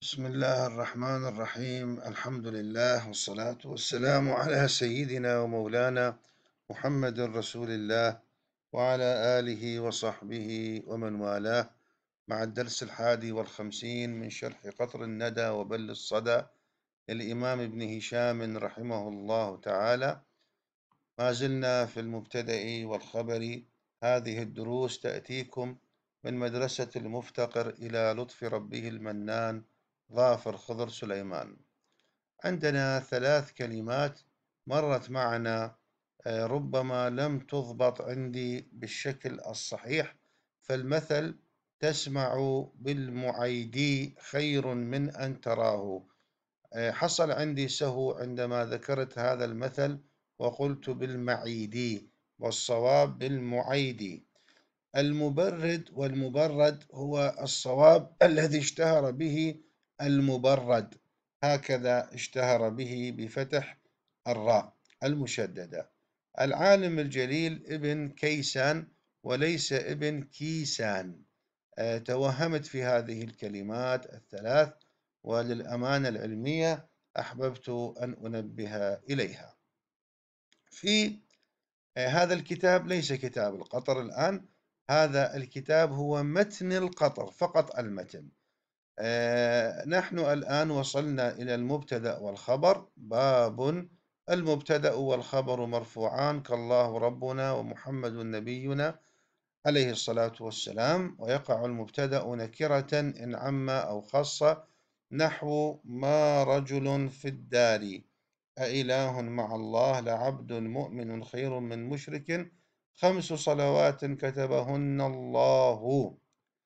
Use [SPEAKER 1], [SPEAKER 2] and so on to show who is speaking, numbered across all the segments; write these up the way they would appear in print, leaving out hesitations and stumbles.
[SPEAKER 1] بسم الله الرحمن الرحيم. الحمد لله والصلاة والسلام على سيدنا ومولانا محمد رسول الله وعلى آله وصحبه ومن والاه، مع الدرس 51 من شرح قطر الندى وبل الصدى للإمام ابن هشام رحمه الله تعالى. ما زلنا في المبتدأ والخبر. هذه الدروس تأتيكم من مدرسة المفتقر إلى لطف ربه المنان ظافر خضر سليمان. عندنا 3 كلمات مرت معنا، ربما لم تضبط عندي بالشكل الصحيح، فالمثل تسمع بالمعيدي خير من أن تراه. حصل عندي سهو عندما ذكرت هذا المثل وقلت بالمعيدي، والصواب بالمعيدي. المبرد والمبرد هو الصواب الذي اشتهر به المبرد، هكذا اشتهر به بفتح الراء المشددة. العالم الجليل ابن كيسان وليس ابن كيسان. توهمت في هذه الكلمات ال3، وللأمانة العلمية أحببت أن أنبه إليها. في هذا الكتاب ليس كتاب القطر الآن، هذا الكتاب هو متن القطر، فقط المتن. نحن الآن وصلنا إلى المبتدأ والخبر. باب: المبتدأ والخبر مرفوعان كالله ربنا ومحمد نبينا عليه الصلاة والسلام، ويقع المبتدأ نكرة إن عم أو خص، نحو ما رجل في الدار، أإله مع الله لعبد مؤمن خير من مشرك 5 صلوات كتبهن الله.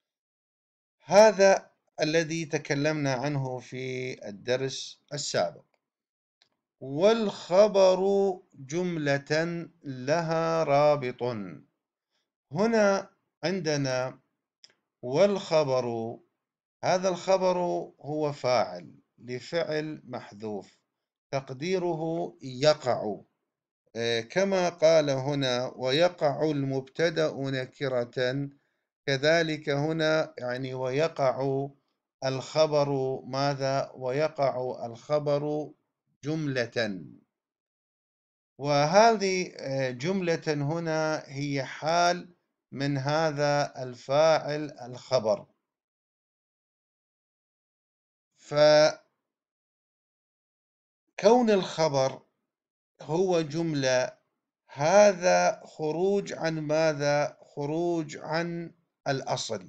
[SPEAKER 1] هذا الذي تكلمنا عنه في الدرس السابق. والخبر جملة لها رابط. هنا عندنا والخبر، هذا الخبر هو فاعل لفعل محذوف تقديره يقع، كما قال هنا ويقع المبتدأ نكرة، كذلك هنا يعني ويقع الخبر ماذا؟ ويقع الخبر جملة. وهذه جملة هنا هي حال من هذا الفاعل الخبر. فكون الخبر هو جملة، هذا خروج عن ماذا؟ خروج عن الأصل،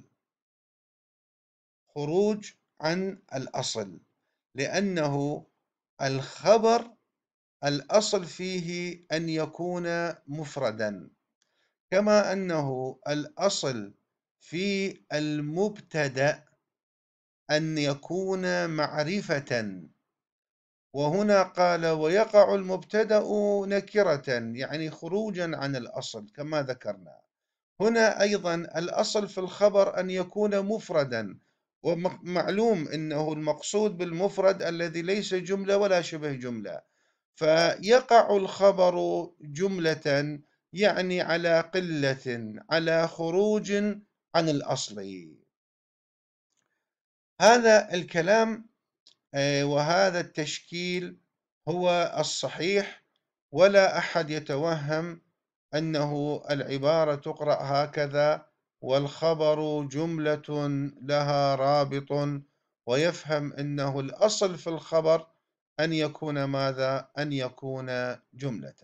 [SPEAKER 1] خروج عن الأصل، لأنه الخبر الأصل فيه أن يكون مفردا، كما أنه الأصل في المبتدأ أن يكون معرفة. وهنا قال ويقع المبتدأ نكرة، يعني خروجا عن الأصل كما ذكرنا. هنا أيضا الأصل في الخبر أن يكون مفردا، ومعلوم أنه المقصود بالمفرد الذي ليس جملة ولا شبه جملة. فيقع الخبر جملة يعني على قلة، على خروج عن الأصل. هذا الكلام وهذا التشكيل هو الصحيح، ولا أحد يتوهم أنه العبارة تقرأ هكذا والخبر جملة لها رابط، ويفهم أنه الأصل في الخبر أن يكون ماذا؟ أن يكون جملة.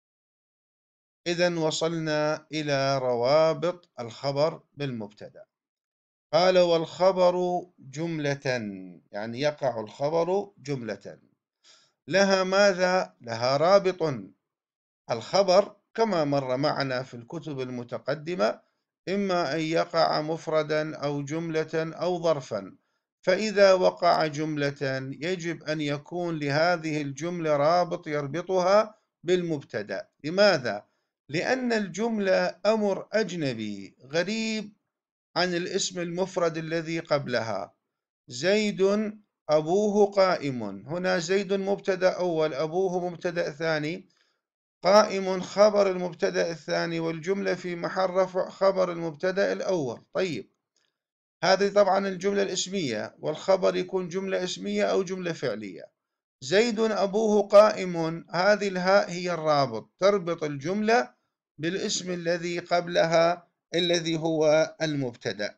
[SPEAKER 1] إذن وصلنا إلى روابط الخبر بالمبتدأ. قال والخبر جملة، يعني يقع الخبر جملة لها ماذا؟ لها رابط. الخبر كما مر معنا في الكتب المتقدمة إما أن يقع مفردا أو جملة أو ظرفا، فإذا وقع جملة يجب أن يكون لهذه الجملة رابط يربطها بالمبتدأ. لماذا؟ لأن الجملة أمر أجنبي غريب عن الاسم المفرد الذي قبلها. زيد أبوه قائم، هنا زيد مبتدأ أول، أبوه مبتدأ ثاني، قائم خبر المبتدأ الثاني، والجملة في محل رفع خبر المبتدأ الأول. طيب، هذه طبعا الجملة الاسمية، والخبر يكون جملة اسمية أو جملة فعلية. زيد أبوه قائم، هذه الهاء هي الرابط، تربط الجملة بالاسم الذي قبلها الذي هو المبتدأ.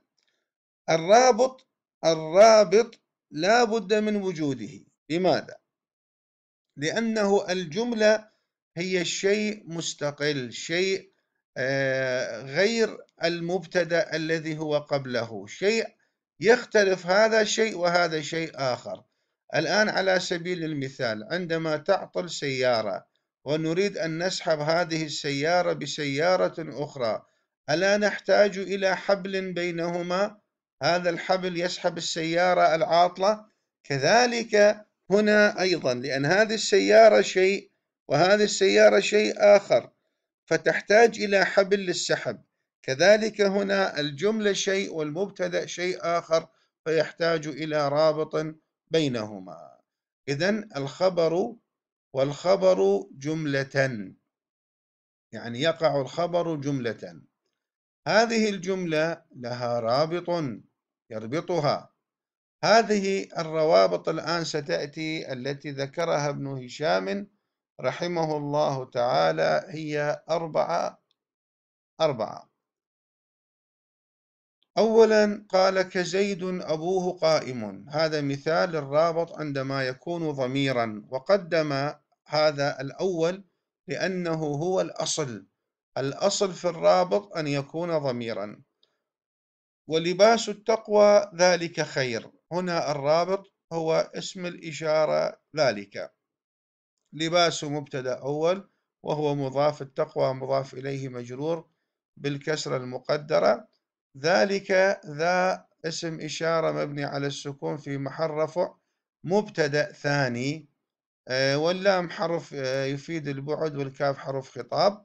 [SPEAKER 1] الرابط لا بد من وجوده. لماذا؟ لأنه الجملة هي شيء مستقل، شيء غير المبتدأ الذي هو قبله، شيء يختلف، هذا شيء وهذا شيء آخر. الآن على سبيل المثال، عندما تعطل سيارة ونريد أن نسحب هذه السيارة بسيارة أخرى، ألا نحتاج إلى حبل بينهما؟ هذا الحبل يسحب السيارة العاطلة. كذلك هنا أيضا، لأن هذه السيارة شيء وهذه السيارة شيء آخر، فتحتاج إلى حبل للسحب. كذلك هنا الجملة شيء والمبتدأ شيء آخر، فيحتاج إلى رابط بينهما. إذن الخبر والخبر جملة، يعني يقع الخبر جملة. هذه الجملة لها رابط يربطها. هذه الروابط الآن ستأتي، التي ذكرها ابن هشام رحمه الله تعالى، هي أربعة. أولا قال: كزيد أبوه قائم، هذا مثال الرابط عندما يكون ضميرا، وقدم هذا الأول لأنه هو الأصل في الرابط أن يكون ضميرا. ولباس التقوى ذلك خير، هنا الرابط هو اسم الإشارة ذلك. لباس مبتدأ أول وهو مضاف، التقوى مضاف إليه مجرور بالكسرة المقدرة. ذلك ذا اسم إشارة مبني على السكون في محل رفع، مبتدأ ثاني، واللام حرف يفيد البعد، والكاف حرف خطاب.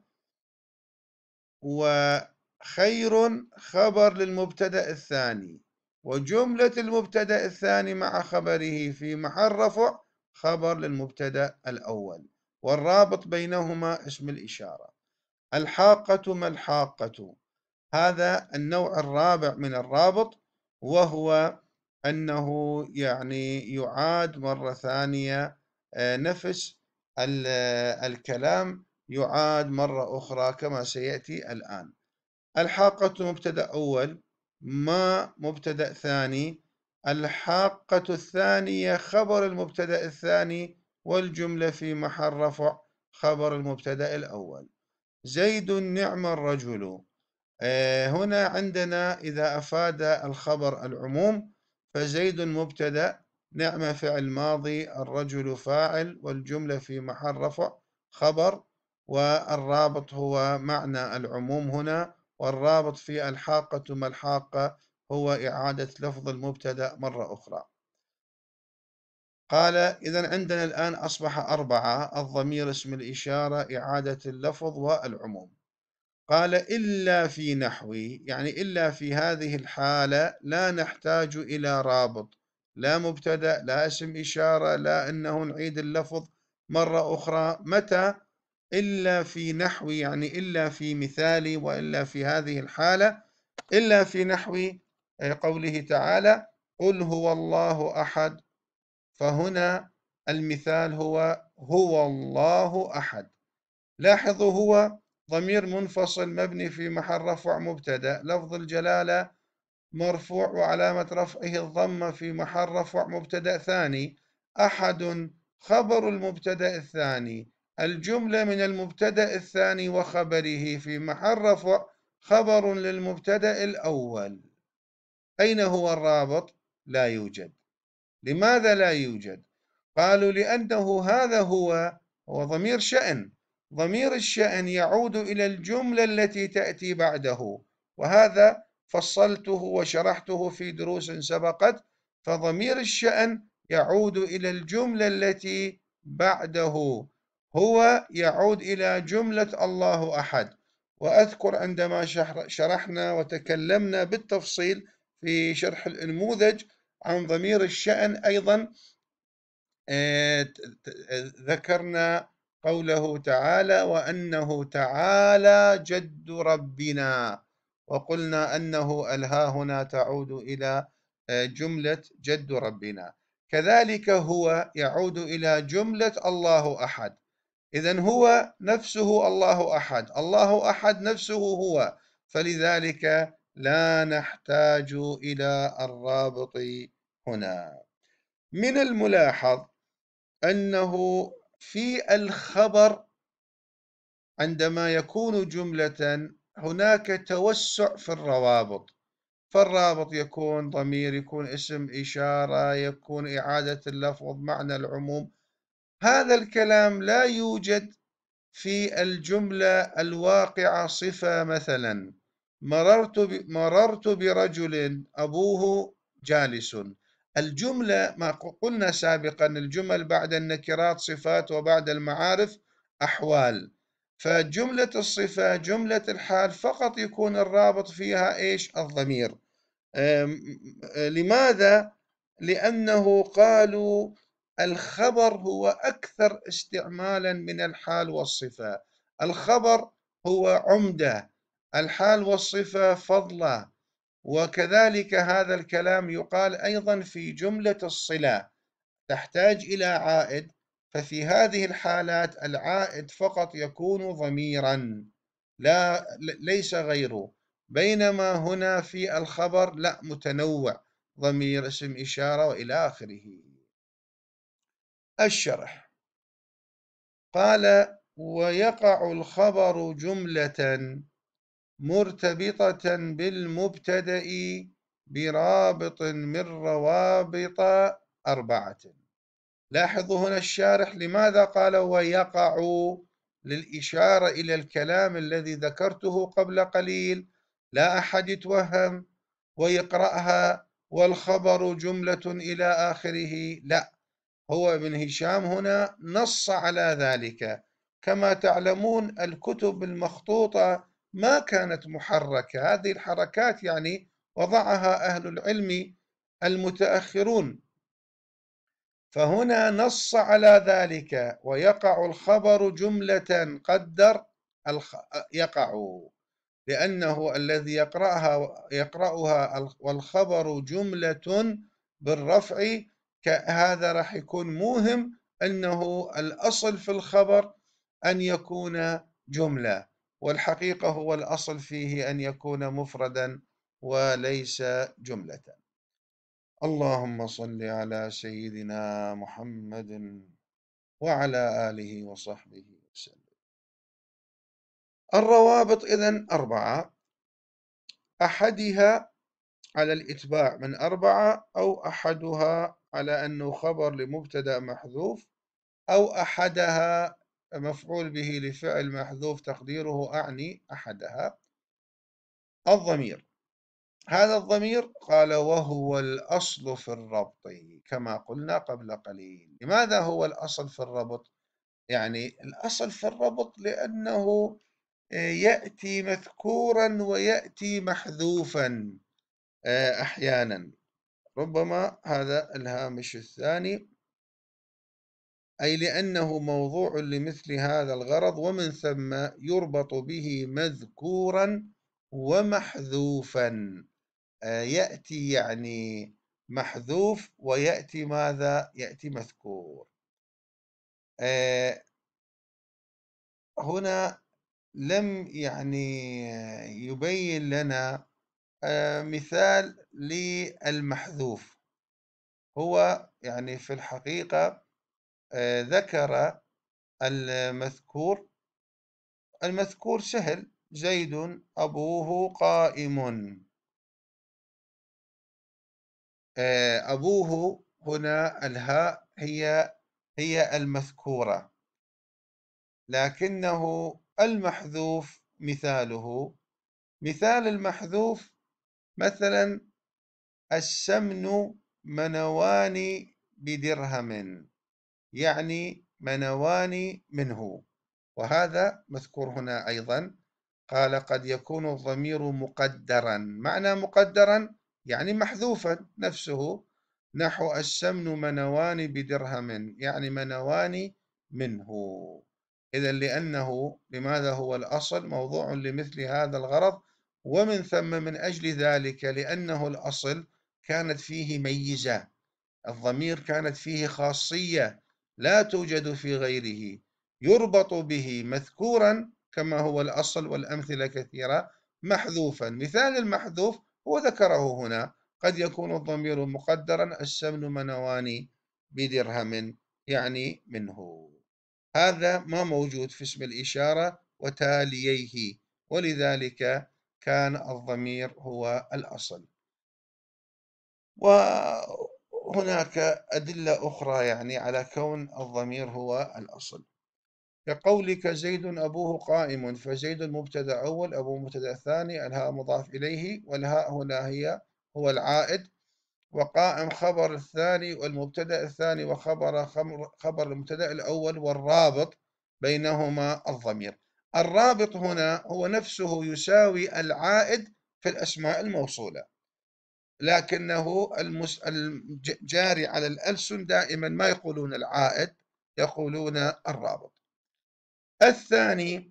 [SPEAKER 1] وخير خبر للمبتدأ الثاني، وجملة المبتدأ الثاني مع خبره في محل رفع خبر للمبتدأ الأول، والرابط بينهما اسم الإشارة. الحاقة ما الحاقة؟ هذا النوع الرابع من الرابط، وهو أنه يعني يعاد مرة ثانية، نفس الكلام يعاد مرة أخرى كما سيأتي الآن. الحاقة مبتدأ أول، ما مبتدأ ثاني، الحاقة الثانية خبر المبتدأ الثاني، والجملة في محل رفع خبر المبتدأ الأول. زيد نعم الرجل. هنا عندنا إذا أفاد الخبر العموم فزيد مبتدأ، نعم فعل ماضي، الرجل فاعل، والجملة في محل رفع خبر، والرابط هو معنى العموم هنا، والرابط في الحاقة ما الحاقة هو إعادة لفظ المبتدأ مرة أخرى. قال: إذن عندنا الآن أصبح أربعة: الضمير اسم الإشارة، إعادة اللفظ، والعموم. قال: إلا في نحوي، يعني إلا في هذه الحالة لا نحتاج إلى رابط، لا مبتدأ لا اسم إشارة، لا أنه نعيد اللفظ مرة أخرى. متى؟ إلا في نحوي، يعني إلا في مثالي، وإلا في هذه الحالة. إلا في نحوي قوله تعالى: قل هو الله أحد. فهنا المثال هو الله أحد. لاحظوا، هو ضمير منفصل مبني في محل رفع مبتدأ، لفظ الجلالة مرفوع وعلامة رفعه الضمة في محل رفع مبتدأ ثاني. أحد خبر المبتدأ الثاني، الجملة من المبتدأ الثاني وخبره في محل رفع خبر للمبتدأ الأول. أين هو الرابط؟ لا يوجد. لماذا لا يوجد؟ قالوا: لأنه هذا هو ضمير شأن. ضمير الشأن يعود إلى الجملة التي تأتي بعده، وهذا فصلته وشرحته في دروس سبقت. فضمير الشأن يعود إلى الجملة التي بعده، هو يعود إلى جملة الله أحد. وأذكر عندما شرحنا وتكلمنا بالتفصيل في شرح النموذج عن ضمير الشأن أيضا، ذكرنا قوله تعالى: وأنه تعالى جد ربنا. وقلنا أنه الها هنا تعود إلى جملة جد ربنا. كذلك هو يعود إلى جملة الله أحد. إذن هو نفسه الله أحد، الله أحد نفسه هو، فلذلك لا نحتاج إلى الرابط هنا. من الملاحظ أنه في الخبر عندما يكون جملة هناك توسع في الروابط، فالرابط يكون ضمير، يكون اسم إشارة، يكون إعادة اللفظ، معنى العموم. هذا الكلام لا يوجد في الجملة الواقعة صفة. مثلا مررت برجل أبوه جالس. الجملة ما قلنا سابقا، الجمل بعد النكرات صفات وبعد المعارف أحوال. فجملة الصفة جملة الحال فقط يكون الرابط فيها إيش؟ الضمير. لماذا؟ لأنه قالوا الخبر هو أكثر استعمالا من الحال والصفة. الخبر هو عمدة، الحال والصفة فضلة. وكذلك هذا الكلام يقال أيضا في جملة الصلة، تحتاج إلى عائد، ففي هذه الحالات العائد فقط يكون ضميرا، ليس غيره. بينما هنا في الخبر لا، متنوع، ضمير، اسم إشارة، وإلى آخره. الشرح قال: ويقع الخبر جملة مرتبطة بالمبتدأ برابط من روابط 4. لاحظوا هنا الشارح لماذا قال ويقع؟ للإشارة إلى الكلام الذي ذكرته قبل قليل. لا أحد يتوهم ويقرأها والخبر جملة إلى آخره، لا، هو ابن هشام هنا نص على ذلك. كما تعلمون الكتب المخطوطة ما كانت محركة، هذه الحركات يعني وضعها أهل العلم المتأخرون. فهنا نص على ذلك: ويقع الخبر جملة قدر يقع، لأنه الذي يقرأها والخبر جملة بالرفع، هذا راح يكون موهم أنه الأصل في الخبر أن يكون جملة، والحقيقة هو الأصل فيه أن يكون مفردا وليس جملة. اللهم صل على سيدنا محمد وعلى آله وصحبه وسلم. الروابط إذن 4، أحدها على الإتباع من 4، أو أحدها على أنه خبر لمبتدأ محذوف، أو أحدها مفعول به لفعل محذوف تقديره أعني أحدها. الضمير، هذا الضمير قال وهو الأصل في الربط، كما قلنا قبل قليل. لماذا هو الأصل في الربط؟ يعني الأصل في الربط لأنه يأتي مذكورا ويأتي محذوفا أحيانا، ربما هذا الهامش الثاني، أي لأنه موضوع لمثل هذا الغرض، ومن ثم يربط به مذكورا ومحذوفا. يأتي يعني محذوف ويأتي ماذا؟ يأتي مذكور. هنا لم يعني يبين لنا مثال للمحذوف. هو يعني في الحقيقة ذكر المذكور. المذكور سهل: زيد أبوه قائم. أبوه هنا الهاء هي المذكورة، لكنه المحذوف مثاله. مثال المحذوف مثلا السمن منوان بدرهم، يعني منوان منه، وهذا مذكور هنا أيضا. قال قد يكون الضمير مقدرا. معنى مقدرا يعني محذوفا نفسه، نحو السمن منوان بدرهم، يعني منوان منه. إذا لأنه لماذا هو الأصل موضوع لمثل هذا الغرض، ومن ثم من أجل ذلك لأنه الأصل كانت فيه ميزة، الضمير كانت فيه خاصية لا توجد في غيره، يربط به مذكورا كما هو الأصل، والأمثلة كثيرة، محذوفا. مثال المحذوف هو ذكره هنا، قد يكون الضمير مقدرا: السمن منواني بدرهم، يعني منه. هذا ما موجود في اسم الإشارة وتاليه، ولذلك كان الضمير هو الأصل. وهناك أدلة أخرى يعني على كون الضمير هو الأصل، كقولك زيد أبوه قائم، فزيد مبتدأ أول، أبوه مبتدأ ثاني، الهاء مضاف إليه، والهاء هنا هو العائد، وقائم خبر الثاني والمبتدأ الثاني خبر المبتدأ الأول، والرابط بينهما الضمير. الرابط هنا هو نفسه يساوي العائد في الأسماء الموصولة، لكنه الجاري على الألسن دائما ما يقولون العائد، يقولون الرابط. الثاني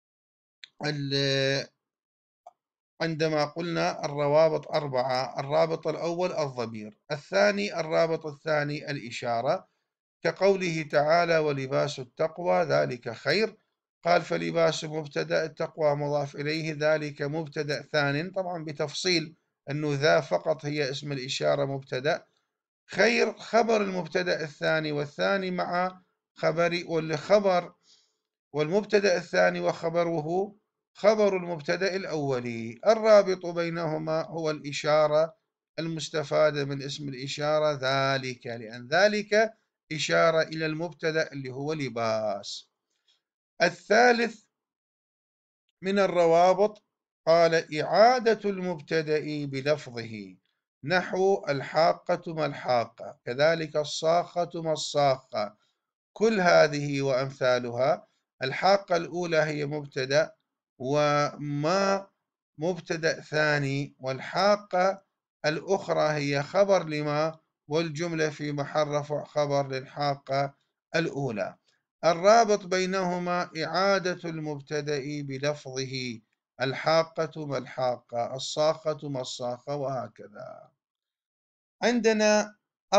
[SPEAKER 1] عندما قلنا الروابط أربعة: الرابط الأول الضمير، الثاني الرابط الثاني الإشارة، كقوله تعالى: ولباس التقوى ذلك خير. قال: فلباس مبتدأ، التقوى مضاف إليه، ذلك مبتدأ ثان، طبعا بتفصيل أنه ذا فقط هي اسم الإشارة مبتدأ، خير خبر المبتدأ الثاني، والثاني مع والخبر والمبتدأ الثاني وخبره خبر المبتدأ الأولي. الرابط بينهما هو الإشارة المستفادة من اسم الإشارة ذلك، لأن ذلك إشارة إلى المبتدأ اللي هو لباس. الثالث من الروابط قال: إعادة المبتدأ بلفظه، نحو الحاقة ما الحاقة، كذلك الصاخة ما الصاخة. كل هذه وأمثالها، الحاقة الأولى هي مبتدأ، وما مبتدأ ثاني، والحاقة الأخرى هي خبر لما، والجملة في محل رفع خبر للحاقة الأولى. الرابط بينهما إعادة المبتدأ بلفظه، الحاقة ما الحاقة، الصاخة ما الصاخة، وهكذا. عندنا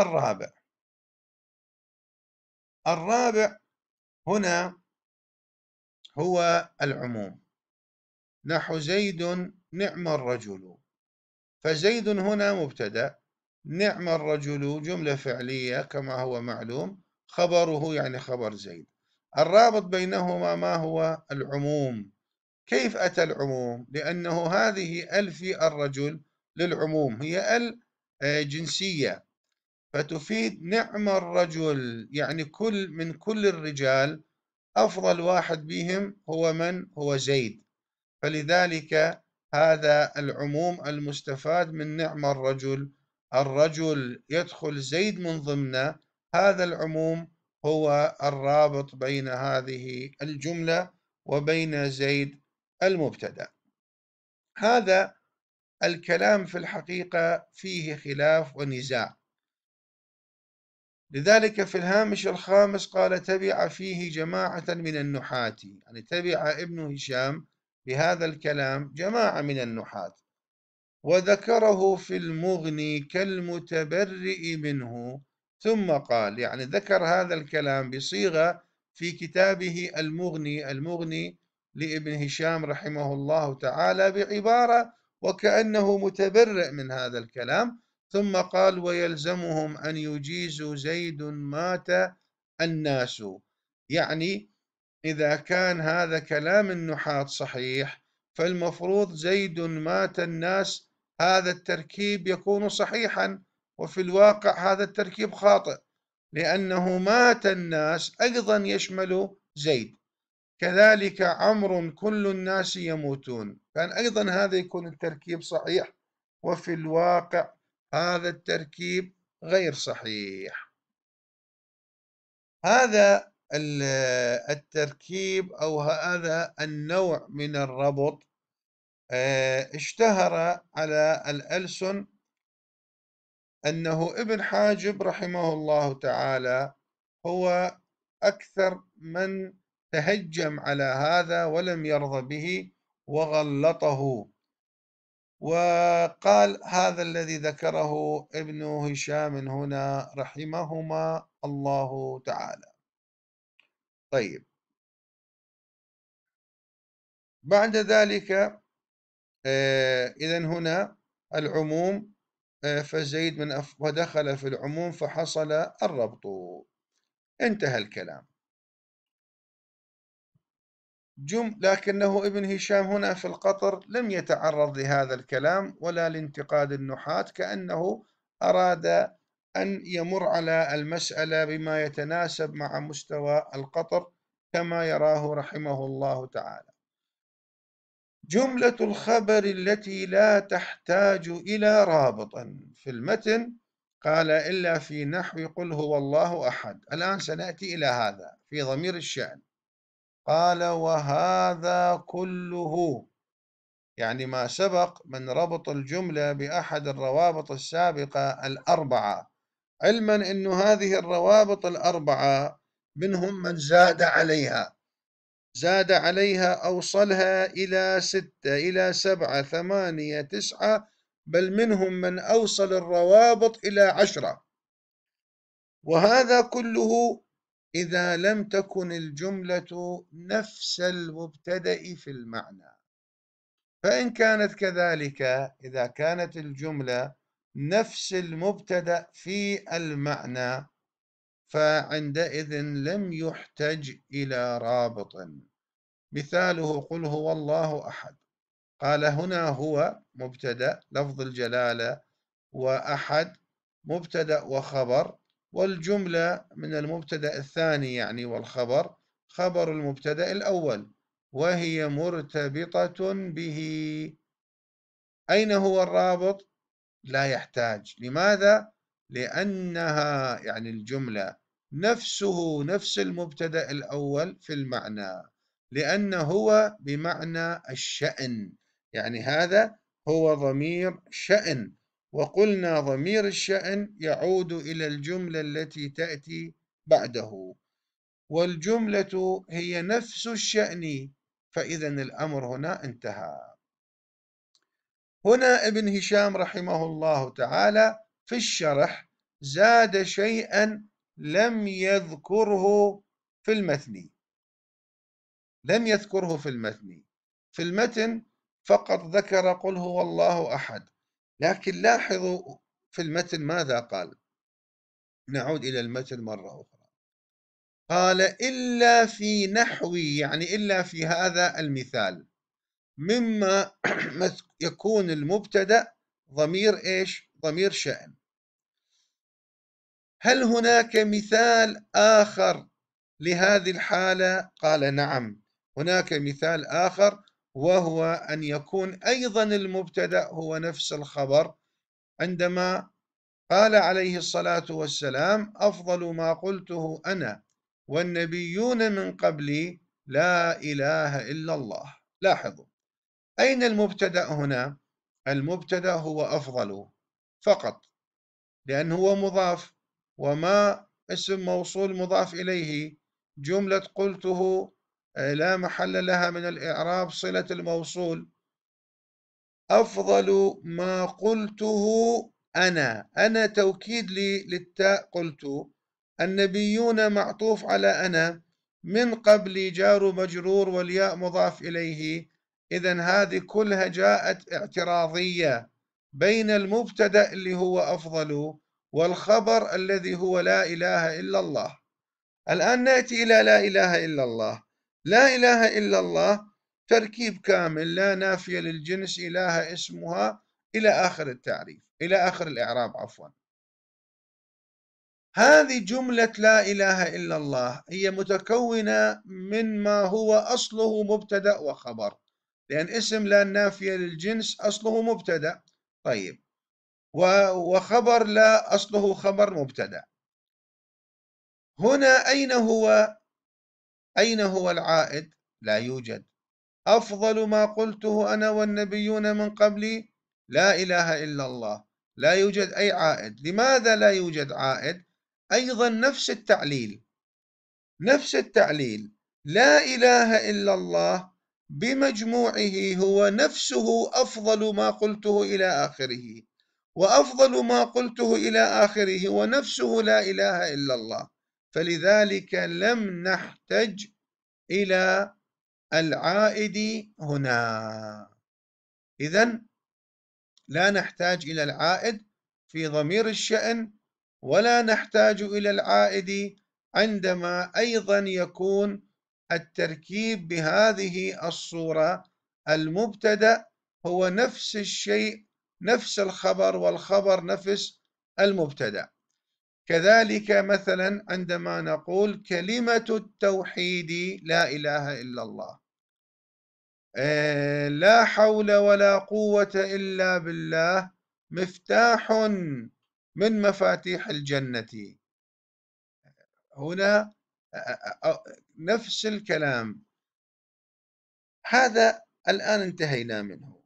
[SPEAKER 1] الرابع هنا هو العموم، نحو زيد نعم الرجل، فزيد هنا مبتدأ، نعم الرجل جملة فعلية كما هو معلوم، خبره يعني خبر زيد. الرابط بينهما ما هو؟ العموم. كيف أتى العموم؟ لأنه هذه ال في الرجل للعموم، هي ال جنسية، فتفيد نعم الرجل، يعني من كل الرجال أفضل واحد بهم هو من؟ هو زيد. فلذلك هذا العموم المستفاد من نعم الرجل، الرجل يدخل زيد من ضمنه، هذا العموم هو الرابط بين هذه الجملة وبين زيد المبتدأ. هذا الكلام في الحقيقة فيه خلاف ونزاع، لذلك في الهامش الخامس قال: تبع فيه جماعة من النحاة، يعني تبع ابن هشام بهذا الكلام جماعة من النحاة، وذكره في المغني كالمتبرئ منه، ثم قال، يعني ذكر هذا الكلام بصيغة في كتابه المغني لابن هشام رحمه الله تعالى بعبارة وكأنه متبرئ من هذا الكلام، ثم قال: ويلزمهم أن يجيزوا زيد مات الناس. يعني إذا كان هذا كلام النحاة صحيح، فالمفروض زيد مات الناس هذا التركيب يكون صحيحا، وفي الواقع هذا التركيب خاطئ، لأنه مات الناس أيضا يشمل زيد، كذلك عمرو كل الناس يموتون، كان أيضا هذا يكون التركيب صحيح، وفي الواقع هذا التركيب غير صحيح. هذا التركيب أو هذا النوع من الربط اشتهر على الألسن، أنه ابن حاجب رحمه الله تعالى هو أكثر من تهجم على هذا ولم يرضى به وغلطه، وقال هذا الذي ذكره ابن هشام هنا رحمهما الله تعالى. طيب، بعد ذلك إذن هنا العموم، فزيد ودخل في العموم فحصل الربط. انتهى الكلام. لكنه ابن هشام هنا في القطر لم يتعرض لهذا الكلام ولا لانتقاد النحاة، كأنه أراد أن يمر على المسألة بما يتناسب مع مستوى القطر كما يراه رحمه الله تعالى. جملة الخبر التي لا تحتاج إلى رابط في المتن، قال إلا في نحو قل هو الله أحد. الآن سنأتي إلى هذا في ضمير الشأن. قال وهذا كله، يعني ما سبق من ربط الجملة بأحد الروابط السابقة الأربعة، علما أن هذه الروابط الأربعة منهم من زاد عليها أوصلها إلى 6 إلى 7 8 9، بل منهم من أوصل الروابط إلى 10. وهذا كله إذا لم تكن الجملة نفس المبتدأ في المعنى. فإن كانت كذلك، إذا كانت الجملة نفس المبتدأ في المعنى، فعندئذ لم يحتج إلى رابط. مثاله قل هو الله أحد. قال هنا هو مبتدأ لفظ الجلالة، وأحد مبتدأ وخبر، والجملة من المبتدأ الثاني يعني والخبر خبر المبتدأ الأول، وهي مرتبطة به. أين هو الرابط؟ لا يحتاج. لماذا؟ لأنها يعني الجملة نفس المبتدأ الأول في المعنى، لأنه هو بمعنى الشأن، يعني هذا هو ضمير شأن، وقلنا ضمير الشأن يعود إلى الجملة التي تأتي بعده، والجملة هي نفس الشأن، فإذا الأمر هنا انتهى. هنا ابن هشام رحمه الله تعالى في الشرح زاد شيئا لم يذكره في المتن. في المتن فقط ذكر قل هو الله أحد، لكن لاحظوا في المتن ماذا قال. نعود إلى المتن مرة أخرى. قال إلا في نحوي، يعني إلا في هذا المثال، مما يكون المبتدأ ضمير إيش؟ ضمير شأن. هل هناك مثال آخر لهذه الحالة؟ قال نعم، هناك مثال آخر، وهو أن يكون أيضا المبتدأ هو نفس الخبر، عندما قال عليه الصلاة والسلام أفضل ما قلته أنا والنبيون من قبلي لا إله إلا الله. لاحظوا أين المبتدأ هنا؟ المبتدأ هو أفضل فقط، لأنه هو مضاف، وما اسم موصول مضاف إليه. جملة قلته لا محل لها من الإعراب، صلة الموصول. أفضل ما قلته أنا توكيد للتاء قلت. النبيون معطوف على أنا، من قبل جار مجرور والياء مضاف إليه. إذن هذه كلها جاءت اعتراضية بين المبتدأ اللي هو أفضل والخبر الذي هو لا إله إلا الله. الآن نأتي إلى لا إله إلا الله. لا إله إلا الله تركيب كامل، لا نافية للجنس، إله اسمها، إلى آخر التعريف، إلى آخر الإعراب عفوا. هذه جملة لا إله إلا الله هي متكونة من ما هو أصله مبتدأ وخبر، لأن اسم لا نافية للجنس أصله مبتدأ. طيب، وخبر لا أصله خبر مبتدأ. هنا أين هو العائد؟ لا يوجد. أفضل ما قلته أنا والنبيون من قبلي لا إله إلا الله، لا يوجد أي عائد. لماذا لا يوجد عائد؟ أيضا نفس التعليل. لا إله إلا الله بمجموعه هو نفسه أفضل ما قلته إلى آخره، وأفضل ما قلته إلى آخره هو نفسه لا إله إلا الله، فلذلك لم نحتج إلى العائد هنا. إذن لا نحتاج إلى العائد في ضمير الشأن، ولا نحتاج إلى العائد عندما أيضا يكون التركيب بهذه الصورة، المبتدأ هو نفس الشيء، نفس الخبر، والخبر نفس المبتدأ. كذلك مثلا عندما نقول كلمة التوحيد لا إله إلا الله، لا حول ولا قوة إلا بالله مفتاح من مفاتيح الجنة. هنا نفس الكلام. هذا الآن انتهينا منه.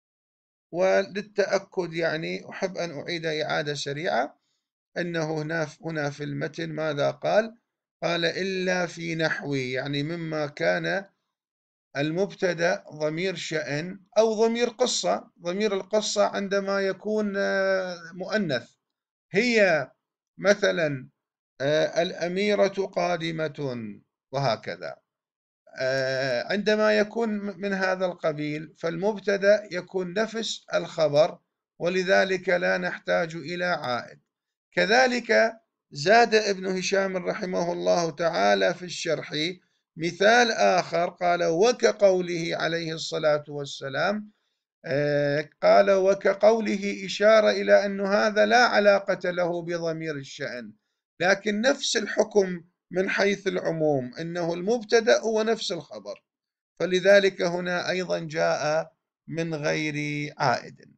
[SPEAKER 1] وللتأكد يعني أحب أن أعيد إعادة سريعة أنه هنا في المتن ماذا قال؟ قال إلا في نحوي، يعني مما كان المبتدأ ضمير شأن أو ضمير قصة. ضمير القصة عندما يكون مؤنث، هي مثلا الأميرة قادمة، وهكذا. عندما يكون من هذا القبيل فالمبتدأ يكون نفس الخبر، ولذلك لا نحتاج إلى عائد. كذلك زاد ابن هشام رحمه الله تعالى في الشرح مثال آخر، قال وكقوله عليه الصلاة والسلام، قال وكقوله إشارة إلى أن هذا لا علاقة له بضمير الشأن، لكن نفس الحكم من حيث العموم، إنه المبتدأ هو نفس الخبر، فلذلك هنا أيضا جاء من غير عائد.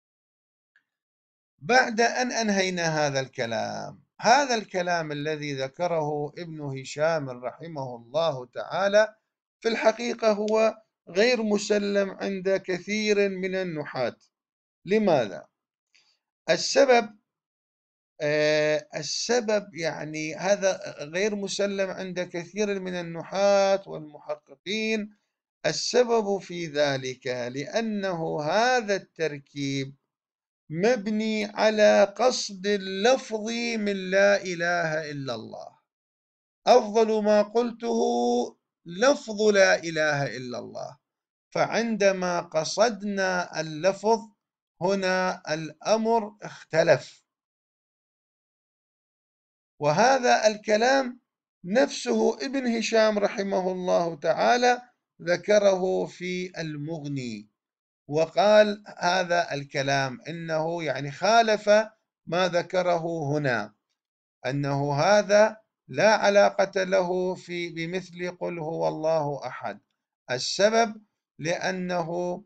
[SPEAKER 1] بعد أن أنهينا هذا الكلام الذي ذكره ابن هشام رحمه الله تعالى في الحقيقة هو غير مسلم عند كثير من النحاة. لماذا؟ السبب يعني هذا غير مسلم عند كثير من النحاة والمحققين. السبب في ذلك لأنه هذا التركيب مبني على قصد اللفظ من لا إله إلا الله. أفضل ما قلته لفظ لا إله إلا الله، فعندما قصدنا اللفظ هنا الأمر اختلف. وهذا الكلام نفسه ابن هشام رحمه الله تعالى ذكره في المغني، وقال هذا الكلام إنه يعني خالف ما ذكره هنا، أنه هذا لا علاقة له بمثل قل هو الله أحد. السبب لأنه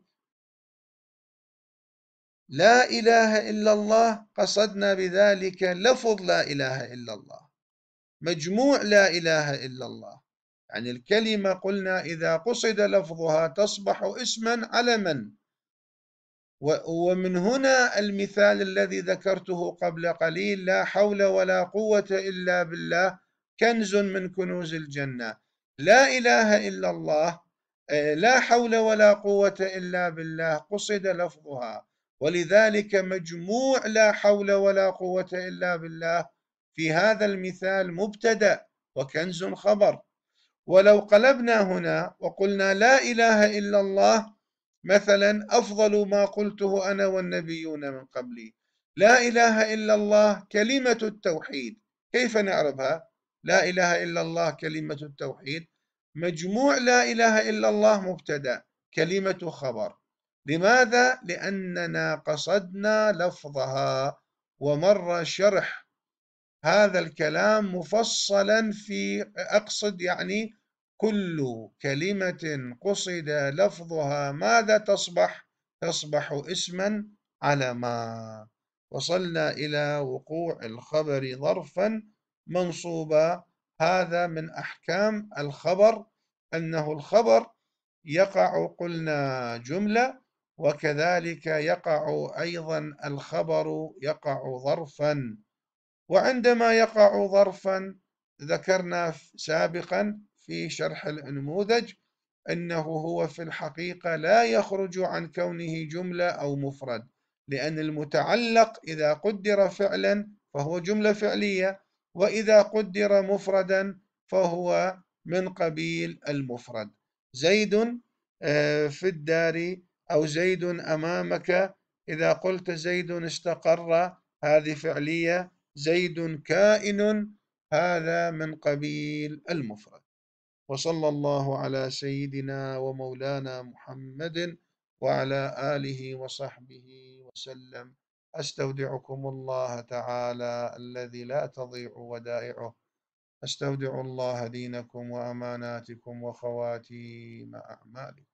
[SPEAKER 1] لا إله إلا الله قصدنا بذلك لفظ لا إله إلا الله، مجموع لا إله إلا الله. يعني الكلمة قلنا إذا قصد لفظها تصبح اسما علما. ومن هنا المثال الذي ذكرته قبل قليل، لا حول ولا قوة إلا بالله كنز من كنوز الجنة. لا إله إلا الله، لا حول ولا قوة إلا بالله قصد لفظها، ولذلك مجموع لا حول ولا قوة إلا بالله في هذا المثال مبتدأ وكنز خبر. ولو قلبنا هنا وقلنا لا إله إلا الله مثلا أفضل ما قلته أنا والنبيون من قبلي، لا إله إلا الله كلمة التوحيد، كيف نعرفها؟ لا إله إلا الله كلمة التوحيد، مجموع لا إله إلا الله مبتدأ، كلمة خبر. لماذا؟ لأننا قصدنا لفظها. ومر شرح هذا الكلام مفصلا في أقصد يعني كل كلمة قصد لفظها ماذا تصبح؟ تصبح اسما علما. وصلنا إلى وقوع الخبر ظرفا منصوبا. هذا من أحكام الخبر، أنه الخبر يقع قلنا جملة، وكذلك يقع أيضا الخبر يقع ظرفا. وعندما يقع ظرفا ذكرنا سابقا في شرح النموذج أنه هو في الحقيقة لا يخرج عن كونه جملة أو مفرد، لأن المتعلق إذا قدر فعلا فهو جملة فعلية، وإذا قدر مفردا فهو من قبيل المفرد. زيد في الدار، أو زيد أمامك، إذا قلت زيد استقر هذه فعلية، زيد كائن هذا من قبيل المفرد. وصلى الله على سيدنا ومولانا محمد وعلى آله وصحبه وسلم. أستودعكم الله تعالى الذي لا تضيع ودائعه. أستودع الله دينكم وأماناتكم وخواتيم أعمالكم.